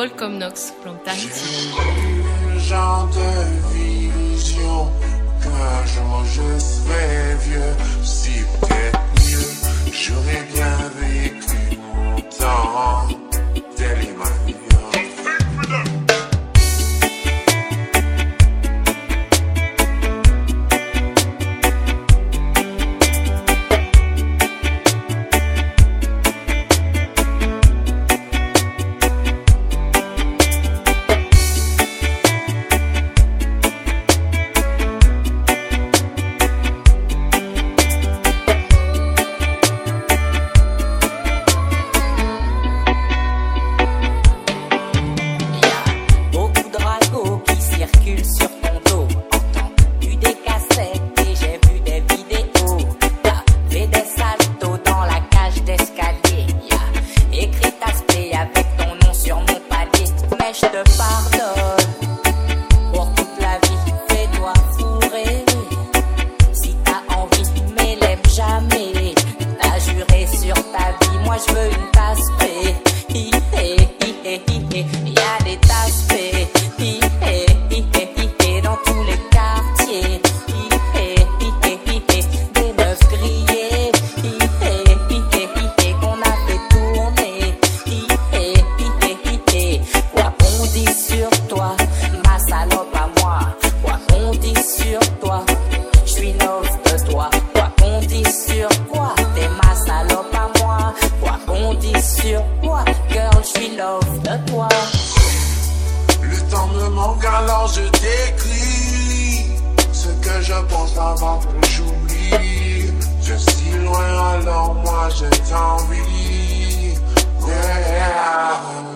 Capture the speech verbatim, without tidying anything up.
Paul Comnox, Plan Tahiti. J'ai le genre de vision qu'un jour je serai vieux. Si peut-être mieux, j'aurais bien vécu mon temps. Telle est ma vie. Le temps me manque alors je t'écris ce que je pense avant que j'oublie. Je suis loin alors moi je t'envie. Yeah.